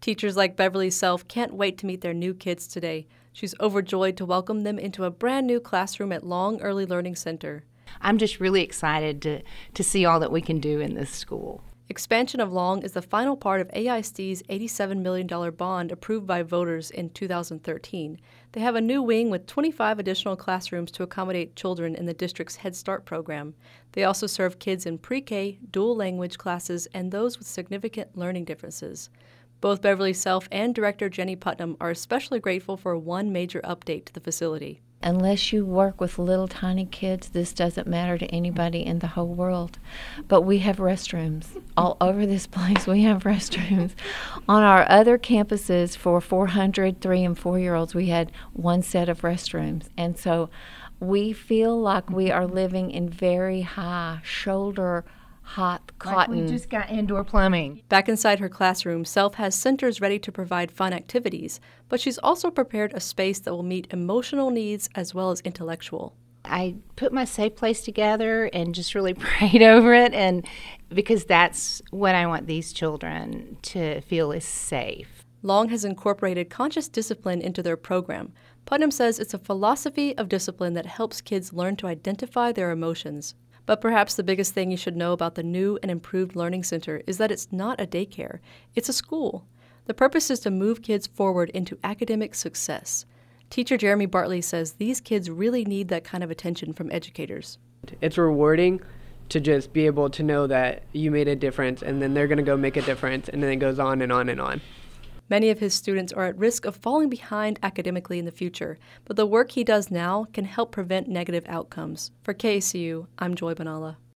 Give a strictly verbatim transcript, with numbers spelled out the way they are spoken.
Teachers like Beverly Self can't wait to meet their new kids today. She's overjoyed to welcome them into a brand new classroom at Long Early Learning Center. I'm just really excited to, to see all that we can do in this school. Expansion of Long is the final part of A I S D's eighty-seven million dollars bond approved by voters in two thousand thirteen. They have a new wing with twenty-five additional classrooms to accommodate children in the district's Head Start program. They also serve kids in pre-K, dual language classes, and those with significant learning differences. Both Beverly Self and Director Jenny Putnam are especially grateful for one major update to the facility. Unless you work with little tiny kids, this doesn't matter to anybody in the whole world. But we have restrooms. All over this place, we have restrooms. On our other campuses for four hundred three and four-year-olds, we had one set of restrooms. And so we feel like we are living in very high, shoulder hot cotton. Like we just got indoor plumbing. Back inside her classroom, Self has centers ready to provide fun activities, but she's also prepared a space that will meet emotional needs as well as intellectual. I put my safe place together and just really prayed over it, and because that's what I want these children to feel is safe. Long has incorporated conscious discipline into their program. Putnam says it's a philosophy of discipline that helps kids learn to identify their emotions. But perhaps the biggest thing you should know about the new and improved Learning Center is that it's not a daycare. It's a school. The purpose is to move kids forward into academic success. Teacher Jeremy Bartley says these kids really need that kind of attention from educators. It's rewarding to just be able to know that you made a difference, and then they're going to go make a difference, and then it goes on and on and on. Many of his students are at risk of falling behind academically in the future, but the work he does now can help prevent negative outcomes. For K A C U, I'm Joy Bonalla.